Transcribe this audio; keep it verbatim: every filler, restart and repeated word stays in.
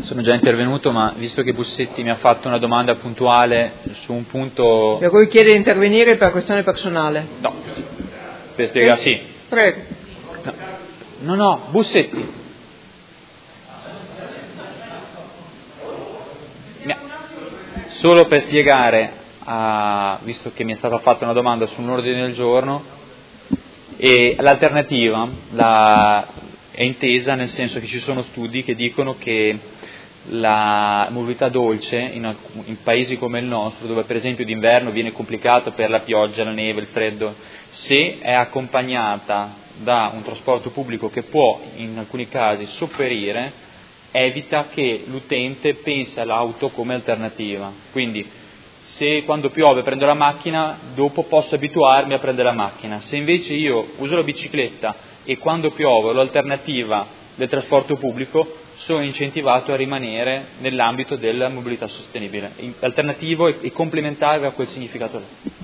Sono già intervenuto, ma visto che Bussetti mi ha fatto una domanda puntuale su un punto... Per cui chiede di intervenire per questione personale? No, per spiegare, sì. Prego. No, no, no, Bussetti. Solo per spiegare, uh, visto che mi è stata fatta una domanda su un ordine del giorno, e l'alternativa la, è intesa nel senso che ci sono studi che dicono che la mobilità dolce in, alc- in paesi come il nostro, dove per esempio d'inverno viene complicato per la pioggia, la neve, il freddo, se è accompagnata da un trasporto pubblico che può in alcuni casi sopperire, evita che l'utente pensi all'auto come alternativa. Quindi se quando piove prendo la macchina, dopo posso abituarmi a prendere la macchina. Se invece io uso la bicicletta e quando piove ho l'alternativa del trasporto pubblico, sono incentivato a rimanere nell'ambito della mobilità sostenibile. Alternativo e complementare a quel significato.